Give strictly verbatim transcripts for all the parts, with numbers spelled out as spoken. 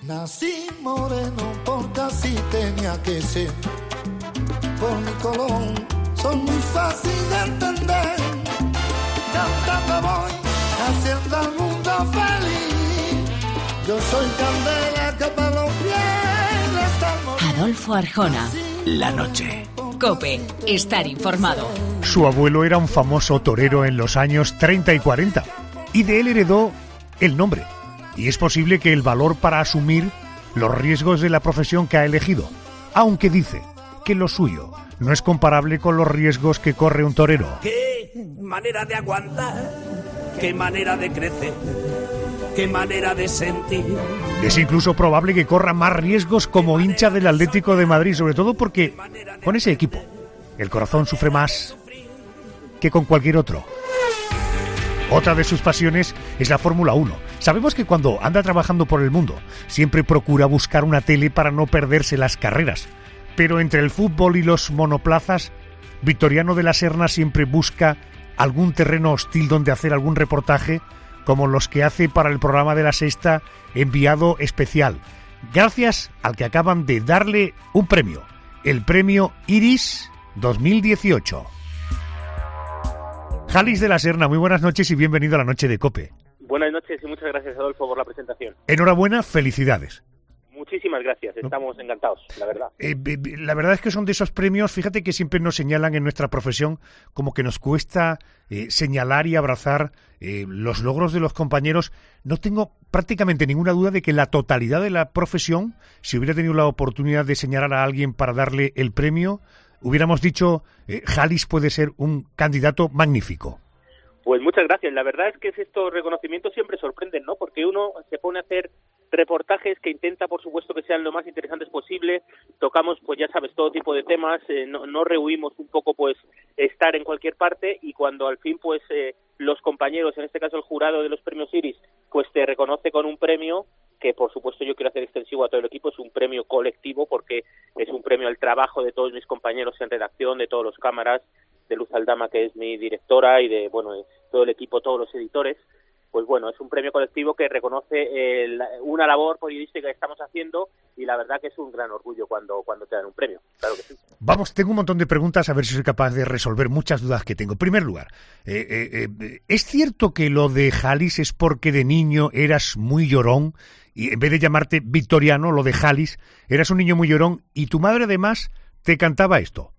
Nací moreno porque así tenía que ser. Por mi color soy muy fácil de entender. Cantando voy haciendo el mundo feliz. Yo soy candela que para los pies está el moreno. Adolfo Arjona. La noche. COPE. Estar informado. Su abuelo era un famoso torero en los años treinta y cuarenta y de él heredó el nombre. Y es posible que el valor para asumir los riesgos de la profesión que ha elegido, aunque dice que lo suyo no es comparable con los riesgos que corre un torero. Qué manera de aguantar, qué manera de crecer, qué manera de sentir. Es incluso probable que corra más riesgos como hincha del Atlético de Madrid, sobre todo porque con ese equipo el corazón sufre más que con cualquier otro. Otra de sus pasiones es la Fórmula uno. Sabemos que cuando anda trabajando por el mundo siempre procura buscar una tele para no perderse las carreras. Pero entre el fútbol y los monoplazas, Victoriano de la Serna siempre busca algún terreno hostil donde hacer algún reportaje, como los que hace para el programa de La Sexta Enviado Especial, gracias al que acaban de darle un premio, el premio Iris dos mil dieciocho. Jalis de la Serna, muy buenas noches y bienvenido a la noche de COPE. Buenas noches y muchas gracias, Adolfo, por la presentación. Enhorabuena, felicidades. Muchísimas gracias, estamos encantados, la verdad. Eh, la verdad es que son de esos premios, fíjate que siempre nos señalan en nuestra profesión como que nos cuesta eh, señalar y abrazar eh, los logros de los compañeros. No tengo prácticamente ninguna duda de que la totalidad de la profesión, si hubiera tenido la oportunidad de señalar a alguien para darle el premio, hubiéramos dicho, eh, Jalis puede ser un candidato magnífico. Pues muchas gracias. La verdad es que estos reconocimientos siempre sorprenden, ¿no? Porque uno se pone a hacer reportajes que intenta, por supuesto, que sean lo más interesantes posible. Tocamos, pues ya sabes, todo tipo de temas. Eh, no, no rehuimos un poco, pues, estar en cualquier parte. Y cuando al fin, pues, eh, los compañeros, en este caso el jurado de los premios Iris, pues te reconoce con un premio que, por supuesto, yo quiero hacer extensivo a todo el equipo. Es un premio colectivo porque es un premio al trabajo de todos mis compañeros en redacción, de todos los cámaras, de Luz Aldama, que es mi directora, y de, bueno, todo el equipo, todos los editores. Pues bueno, es un premio colectivo que reconoce el, una labor periodística que estamos haciendo, y la verdad que es un gran orgullo cuando, cuando te dan un premio, claro que sí. Vamos, tengo un montón de preguntas, a ver si soy capaz de resolver muchas dudas que tengo. En primer lugar, eh, eh, eh, ¿es cierto que lo de Jalis es porque de niño eras muy llorón, y en vez de llamarte Victoriano, lo de Jalis, eras un niño muy llorón, y tu madre además te cantaba esto?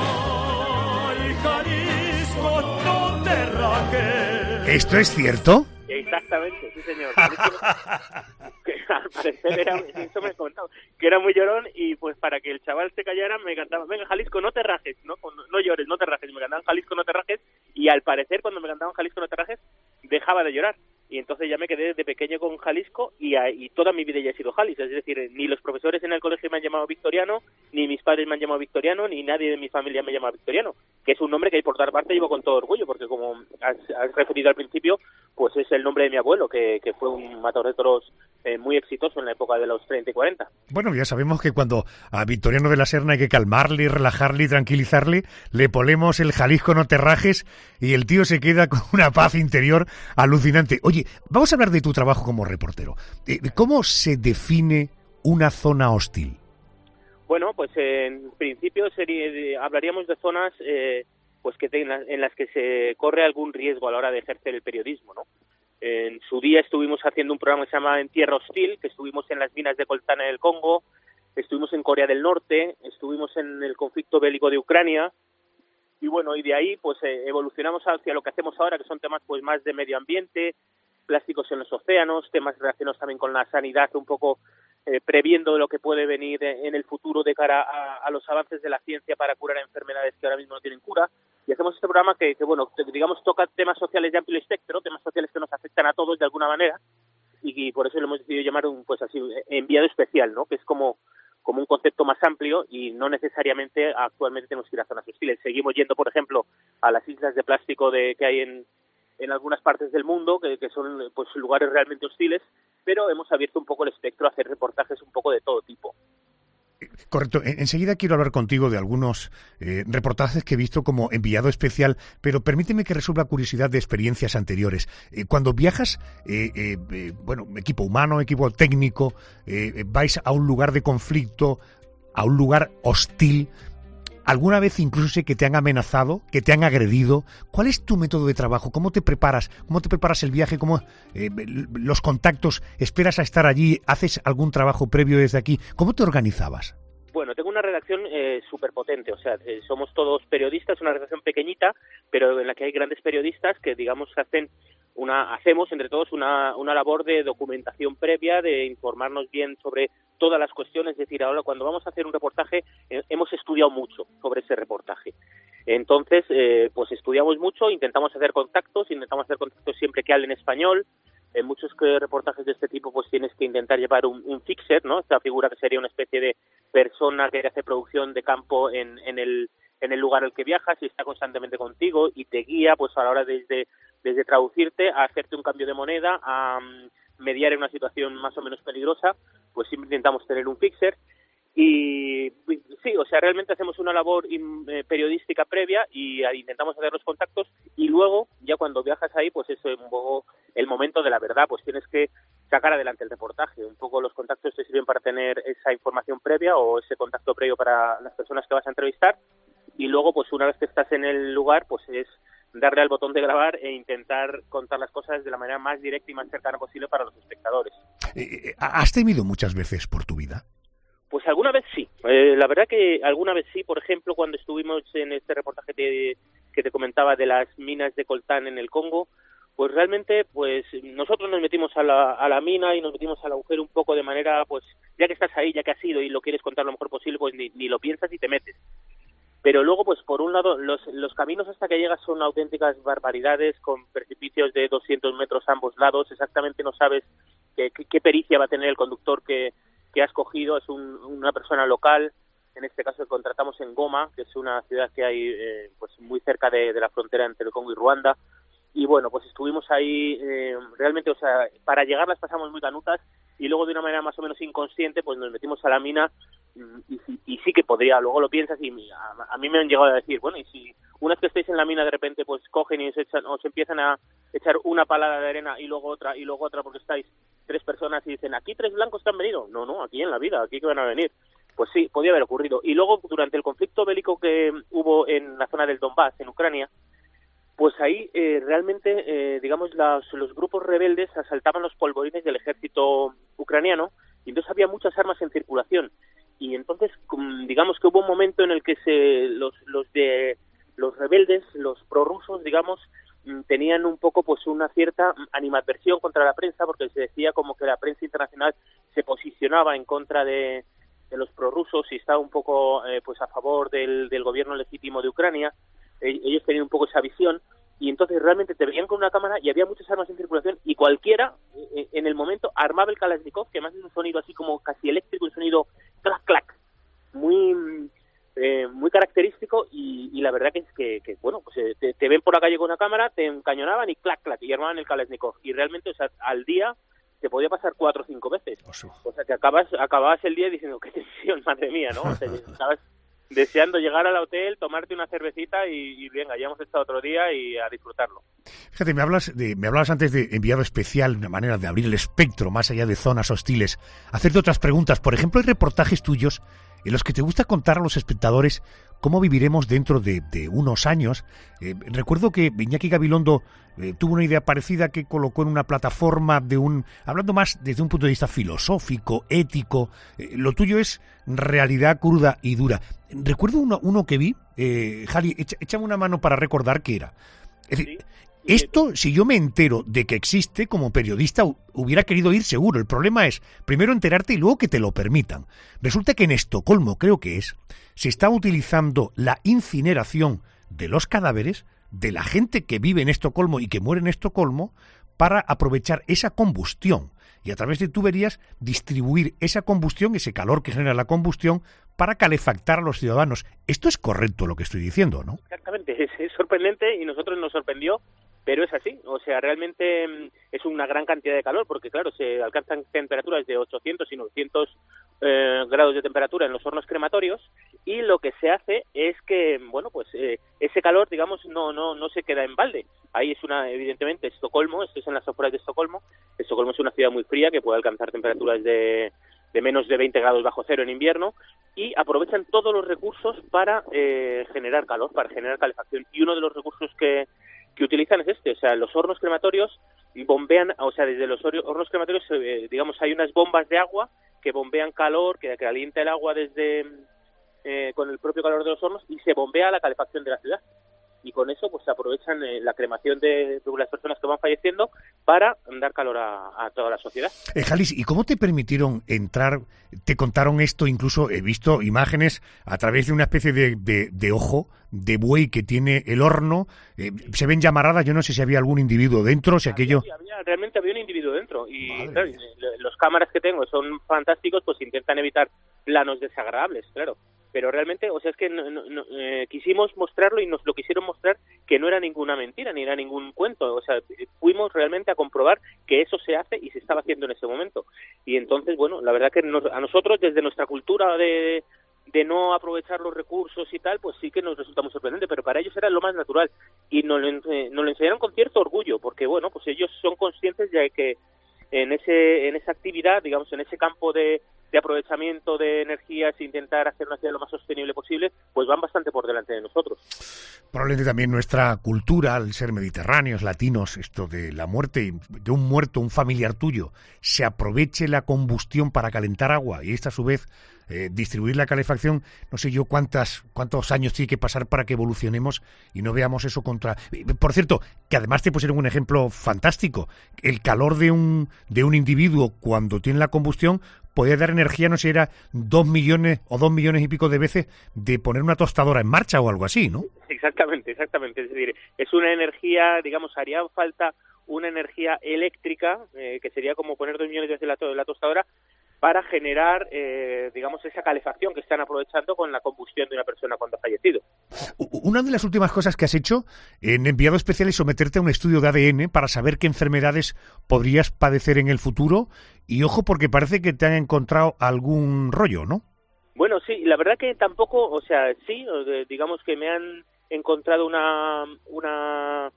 ¿Esto es cierto? Exactamente, sí señor. Que, al parecer era, eso me contaba, que era muy llorón, y pues para que el chaval se callara me cantaba, venga Jalisco, no te rajes, no, no llores, no te rajes, me cantaban Jalisco, no te rajes, y al parecer cuando me cantaban Jalisco, no te rajes, dejaba de llorar. Y entonces ya me quedé desde pequeño con Jalisco, y, y toda mi vida ya he sido Jalis. Es decir, ni los profesores en el colegio me han llamado Victoriano, ni mis padres me han llamado Victoriano, ni nadie de mi familia me llama Victoriano, que es un nombre que por otra parte llevo con todo orgullo, porque como has, has referido al principio, pues es el nombre de mi abuelo, que, que fue un matador de toros eh, muy exitoso en la época de los treinta y cuarenta. Bueno, ya sabemos que cuando a Victoriano de la Serna hay que calmarle, relajarle y tranquilizarle, le ponemos el Jalisco, no te rajes, y el tío se queda con una paz interior alucinante. Oye, vamos a hablar de tu trabajo como reportero. ¿Cómo se define una zona hostil? Bueno, pues en principio sería, hablaríamos de zonas eh, pues que tengan, en las que se corre algún riesgo a la hora de ejercer el periodismo, ¿no? En su día estuvimos haciendo un programa que se llama En Tierra Hostil, que estuvimos en las minas de coltán en el Congo, estuvimos en Corea del Norte, estuvimos en el conflicto bélico de Ucrania, y bueno, y de ahí pues eh, evolucionamos hacia lo que hacemos ahora, que son temas pues más de medio ambiente, plásticos en los océanos, temas relacionados también con la sanidad, un poco eh, previendo lo que puede venir en el futuro de cara a, a los avances de la ciencia para curar enfermedades que ahora mismo no tienen cura. Y hacemos este programa que, que bueno, digamos, toca temas sociales de amplio espectro, temas sociales que nos afectan a todos de alguna manera, y, y por eso lo hemos decidido llamar un, pues así, enviado especial, ¿no? Que es como, como un concepto más amplio, y no necesariamente actualmente tenemos que ir a zonas hostiles. Seguimos yendo, por ejemplo, a las islas de plástico de que hay en en algunas partes del mundo, que, que son pues lugares realmente hostiles, pero hemos abierto un poco el espectro a hacer reportajes un poco de todo tipo. Correcto. Enseguida quiero hablar contigo de algunos eh, reportajes que he visto como enviado especial, pero permíteme que resuelva curiosidad de experiencias anteriores. Eh, cuando viajas, eh, eh, eh, bueno, equipo humano, equipo técnico, eh, vais a un lugar de conflicto, a un lugar hostil. ¿Alguna vez incluso sé que te han amenazado, que te han agredido? ¿Cuál es tu método de trabajo? ¿Cómo te preparas? ¿Cómo te preparas el viaje? ¿Cómo eh, los contactos? ¿Esperas a estar allí? ¿Haces algún trabajo previo desde aquí? ¿Cómo te organizabas? Bueno, tengo una redacción eh, súper potente, o sea, eh, somos todos periodistas, una redacción pequeñita, pero en la que hay grandes periodistas que, digamos, hacen una, hacemos entre todos una, una labor de documentación previa, de informarnos bien sobre todas las cuestiones. Es decir, ahora cuando vamos a hacer un reportaje eh, hemos estudiado mucho sobre ese reportaje. Entonces, eh, pues estudiamos mucho, intentamos hacer contactos, intentamos hacer contactos siempre que hablen español. En muchos que, reportajes de este tipo pues tienes que intentar llevar un, un fixer, ¿no? Esta figura que sería una especie de persona que hace producción de campo en, en el en el lugar al que viajas y está constantemente contigo y te guía pues a la hora desde, desde traducirte a hacerte un cambio de moneda, a um, mediar en una situación más o menos peligrosa, pues siempre intentamos tener un fixer. Y sí, o sea, realmente hacemos una labor eh, periodística previa y eh, intentamos hacer los contactos y luego, ya cuando viajas ahí, pues es un poco el momento de la verdad, pues tienes que sacar adelante el reportaje. Un poco los contactos te sirven para tener esa información previa o ese contacto previo para las personas que vas a entrevistar y luego, pues una vez que estás en el lugar, pues es darle al botón de grabar e intentar contar las cosas de la manera más directa y más cercana posible para los espectadores. Eh, ¿Has temido muchas veces por tu vida? Pues alguna vez sí, eh, la verdad que alguna vez sí. Por ejemplo, cuando estuvimos en este reportaje te, que te comentaba de las minas de coltán en el Congo, pues realmente pues nosotros nos metimos a la, a la mina y nos metimos al agujero un poco de manera, pues ya que estás ahí, ya que has ido y lo quieres contar lo mejor posible, pues ni, ni lo piensas y te metes. Pero luego, pues por un lado, los, los caminos hasta que llegas son auténticas barbaridades, con precipicios de doscientos metros a ambos lados. Exactamente no sabes qué, qué, qué pericia va a tener el conductor que, que has cogido. Es un, una persona local, en este caso contratamos en Goma, que es una ciudad que hay eh, pues muy cerca de, de la frontera entre el Congo y Ruanda. Y bueno, pues estuvimos ahí, eh, realmente, o sea, para llegar las pasamos muy canutas y luego de una manera más o menos inconsciente, pues nos metimos a la mina. Y, y, y sí que podría, luego lo piensas y a, a mí me han llegado a decir, bueno, y si una vez que estéis en la mina de repente pues cogen y os, echan, os empiezan a echar una palada de arena y luego otra y luego otra porque estáis tres personas y dicen, ¿aquí tres blancos que han venido? No, no, aquí en la vida, aquí que van a venir. Pues sí, podía haber ocurrido. Y luego durante el conflicto bélico que hubo en la zona del Donbass, en Ucrania, pues ahí eh, realmente, eh, digamos, los, los grupos rebeldes asaltaban los polvorines del ejército ucraniano y entonces había muchas armas en circulación. Y entonces, digamos que hubo un momento en el que se, los, los de los rebeldes, los prorrusos, digamos, tenían un poco pues una cierta animadversión contra la prensa, porque se decía como que la prensa internacional se posicionaba en contra de, de los prorrusos y estaba un poco eh, pues a favor del, del gobierno legítimo de Ucrania. Ellos tenían un poco esa visión y entonces realmente te veían con una cámara y había muchas armas en circulación y cualquiera eh, en el momento armaba el Kalashnikov, que además es un sonido así como casi eléctrico, un sonido clac clac, muy eh, muy característico y, y la verdad que es que, que bueno, pues eh, te, te ven por la calle con una cámara, te encañonaban y clac clac y armaban el Kalashnikov y realmente, o sea, al día te podía pasar cuatro o cinco veces. O sea, que acabas acababas el día diciendo qué tensión, madre mía, ¿no? O sea, estabas deseando llegar al hotel, tomarte una cervecita y, y venga, ya hemos estado otro día y a disfrutarlo. Fíjate, me hablas de, me hablabas antes de enviado especial, una manera de abrir el espectro más allá de zonas hostiles, hacerte otras preguntas. Por ejemplo, hay reportajes tuyos en los que te gusta contar a los espectadores cómo viviremos dentro de, de unos años. Eh, recuerdo que Iñaki Gabilondo eh, tuvo una idea parecida que colocó en una plataforma de un, hablando más desde un punto de vista filosófico, ético. Eh, lo tuyo es realidad cruda y dura. Recuerdo uno, uno que vi, eh, Jali, echa, échame una mano para recordar qué era. Es decir, sí. Esto, si yo me entero de que existe, como periodista hubiera querido ir seguro. El problema es, primero enterarte y luego que te lo permitan. Resulta que en Estocolmo, creo que es, se está utilizando la incineración de los cadáveres de la gente que vive en Estocolmo y que muere en Estocolmo para aprovechar esa combustión y a través de tuberías distribuir esa combustión, ese calor que genera la combustión, para calefactar a los ciudadanos. Esto es correcto lo que estoy diciendo, ¿no? Exactamente, es, es sorprendente y nosotros nos sorprendió, pero es así. O sea, realmente es una gran cantidad de calor porque, claro, se alcanzan temperaturas de ochocientos y novecientos eh, grados de temperatura en los hornos crematorios, y lo que se hace es que, bueno, pues eh, ese calor, digamos, no no no se queda en balde. Ahí es una, evidentemente, Estocolmo, esto es en las afueras de Estocolmo. Estocolmo es una ciudad muy fría que puede alcanzar temperaturas de, de menos de veinte grados bajo cero en invierno, y aprovechan todos los recursos para eh, generar calor, para generar calefacción. Y uno de los recursos que, que utilizan es este, o sea, los hornos crematorios bombean, o sea, desde los hornos crematorios, eh, digamos, hay unas bombas de agua que bombean calor, que calienta el agua desde eh, con el propio calor de los hornos, y se bombea la calefacción de la ciudad. Y con eso pues se aprovechan eh, la cremación de, de las personas que van falleciendo para dar calor a, a toda la sociedad. Eh, Jalis, ¿y cómo te permitieron entrar? ¿Te contaron esto? Incluso he visto imágenes a través de una especie de, de, de ojo de buey que tiene el horno. Eh, se ven llamaradas, yo no sé si había algún individuo dentro, si había, aquello... Sí, había, realmente había un individuo dentro. Y Madre claro, mía. los cámaras que tengo son fantásticos, pues intentan evitar planos desagradables, claro. Pero realmente, o sea, es que no, no, no, eh, quisimos mostrarlo y nos lo quisieron mostrar que no era ninguna mentira, ni era ningún cuento. O sea, fuimos realmente a comprobar que eso se hace y se estaba haciendo en ese momento. Y entonces, bueno, la verdad que nos, a nosotros, desde nuestra cultura de, de no aprovechar los recursos y tal, pues sí que nos resulta muy sorprendente, pero para ellos era lo más natural. Y nos lo, eh, nos lo enseñaron con cierto orgullo, porque, bueno, pues ellos son conscientes de que en ese en esa actividad, digamos, en ese campo de, de aprovechamiento de energías e intentar hacer una ciudad lo más sostenible posible, pues van bastante por delante de nosotros. Probablemente también nuestra cultura, al ser mediterráneos, latinos, esto de la muerte, de un muerto, un familiar tuyo, se aproveche la combustión para calentar agua y esta a su vez eh, distribuir la calefacción, no sé yo cuántas cuántos años tiene que pasar para que evolucionemos y no veamos eso contra... Por cierto, que además te pusieron un ejemplo fantástico, el calor de un de un individuo cuando tiene la combustión podía dar energía, no sé, era dos millones o dos millones y pico de veces de poner una tostadora en marcha o algo así, ¿no? Exactamente, exactamente. Es decir, es una energía, digamos, haría falta una energía eléctrica, eh, que sería como poner dos millones de veces la, to- la tostadora, para generar, eh, digamos, esa calefacción que están aprovechando con la combustión de una persona cuando ha fallecido. Una de las últimas cosas que has hecho en enviado especial es someterte a un estudio de A D N para saber qué enfermedades podrías padecer en el futuro. Y ojo, porque parece que te han encontrado algún rollo, ¿no? Bueno, sí, la verdad que tampoco, o sea, sí, digamos que me han encontrado una... una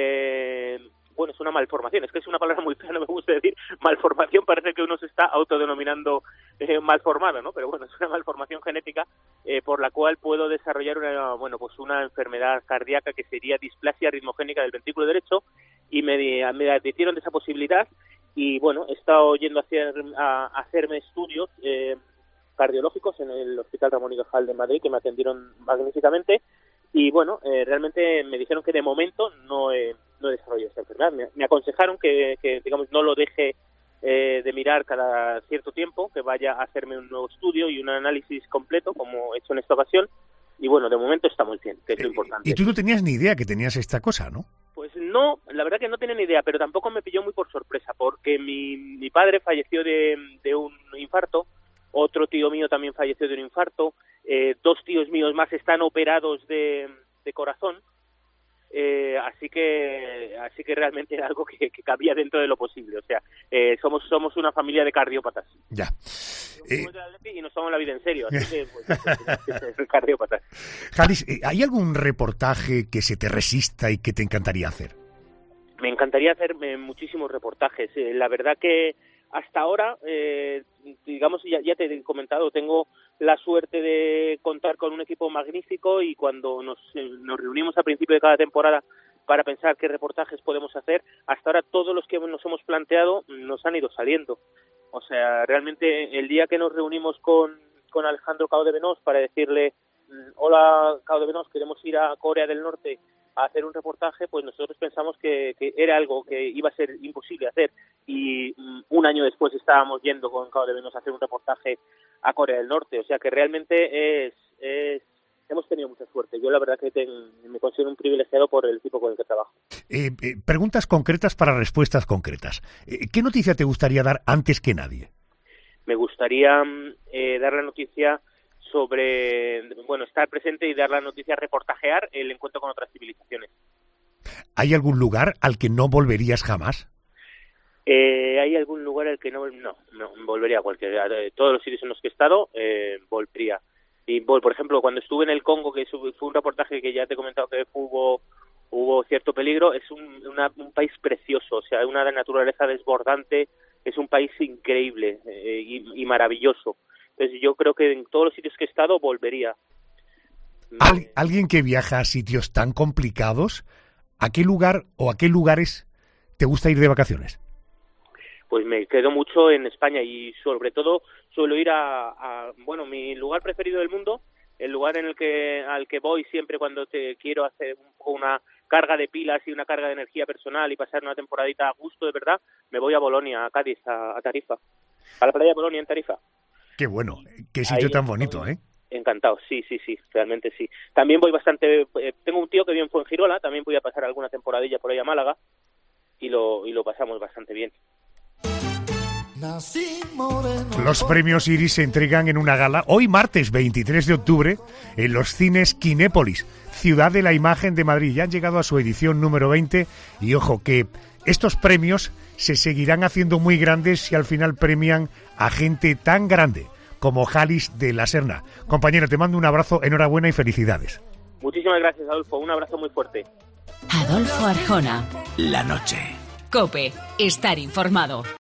eh, bueno, es una malformación, es que es una palabra muy fea, no me gusta decir malformación, parece que uno se está autodenominando eh, malformado, ¿no? Pero bueno, es una malformación genética eh, por la cual puedo desarrollar una, bueno, pues una enfermedad cardíaca que sería displasia ritmogénica del ventrículo derecho, y me, me advirtieron de esa posibilidad y bueno, he estado yendo a, hacer, a, a hacerme estudios eh, cardiológicos en el Hospital Ramón y Cajal de Madrid, que me atendieron magníficamente. Y bueno, eh, realmente me dijeron que de momento no he, no he desarrollado esta enfermedad. Me, me aconsejaron que, que, digamos, no lo deje eh, de mirar cada cierto tiempo, que vaya a hacerme un nuevo estudio y un análisis completo, como he hecho en esta ocasión. Y bueno, de momento estamos bien, que es lo importante. Y tú no tenías ni idea que tenías esta cosa, ¿no? Pues no, la verdad que no tenía ni idea, pero tampoco me pilló muy por sorpresa, porque mi, mi padre falleció de, de un infarto, otro tío mío también falleció de un infarto, eh, dos tíos míos más están operados de, de corazón, eh, así que así que realmente era algo que, que cabía dentro de lo posible. O sea, eh, somos somos una familia de cardiópatas. Ya. Eh, y nos tomamos la vida en serio, así que pues, cardiópatas. Jalis, ¿hay algún reportaje que se te resista y que te encantaría hacer? Me encantaría hacer eh, muchísimos reportajes. Eh, la verdad que hasta ahora, eh, digamos, ya, ya te he comentado, tengo la suerte de contar con un equipo magnífico y cuando nos, eh, nos reunimos al principio de cada temporada para pensar qué reportajes podemos hacer, hasta ahora todos los que nos hemos planteado nos han ido saliendo. O sea, realmente el día que nos reunimos con, con Alejandro Cao de Benós para decirle, hola Cao de Benós, queremos ir a Corea del Norte a hacer un reportaje, pues nosotros pensamos que, que era algo que iba a ser imposible hacer, y um, un año después estábamos yendo con Cao de Benós a hacer un reportaje a Corea del Norte. O sea que realmente es, es hemos tenido mucha suerte. Yo la verdad que ten, me considero un privilegiado por el equipo con el que trabajo. Eh, eh, preguntas concretas para respuestas concretas. Eh, ¿Qué noticia te gustaría dar antes que nadie? Me gustaría eh, dar la noticia sobre, bueno, estar presente y dar la noticia, reportajear el encuentro con otras civilizaciones. ¿Hay algún lugar al que no volverías jamás? Eh, ¿Hay algún lugar al que no? No, no, volvería a cualquiera. De todos los sitios en los que he estado, eh, volvería. Y, por ejemplo, cuando estuve en el Congo, que fue un reportaje que ya te he comentado que hubo hubo cierto peligro, es un, una, un país precioso, o sea, una naturaleza desbordante, es un país increíble eh, y, y maravilloso. Entonces yo creo que en todos los sitios que he estado volvería. ¿Al, ¿Alguien que viaja a sitios tan complicados, a qué lugar o a qué lugares te gusta ir de vacaciones? Pues me quedo mucho en España y sobre todo suelo ir a, a bueno, mi lugar preferido del mundo, el lugar en el que al que voy siempre cuando te quiero hacer un poco una carga de pilas y una carga de energía personal y pasar una temporadita a gusto, de verdad, me voy a Bolonia, a Cádiz, a, a Tarifa, a la playa de Bolonia en Tarifa. Qué bueno, qué sitio Ahí tan bonito, ¿eh? Encantado, sí, sí, sí, realmente sí. También voy bastante, eh, tengo un tío que vive en Fuengirola, también voy a pasar alguna temporadilla por ahí a Málaga y lo y lo pasamos bastante bien. Los premios Iris se entregan en una gala hoy martes veintitrés de octubre en los cines Kinépolis, Ciudad de la Imagen de Madrid. Ya han llegado a su edición número veinte y ojo que estos premios se seguirán haciendo muy grandes si al final premian a gente tan grande como Jalis de la Serna. Compañero, te mando un abrazo, enhorabuena y felicidades. Muchísimas gracias, Adolfo, un abrazo muy fuerte. Adolfo Arjona, La noche. COPE, estar informado.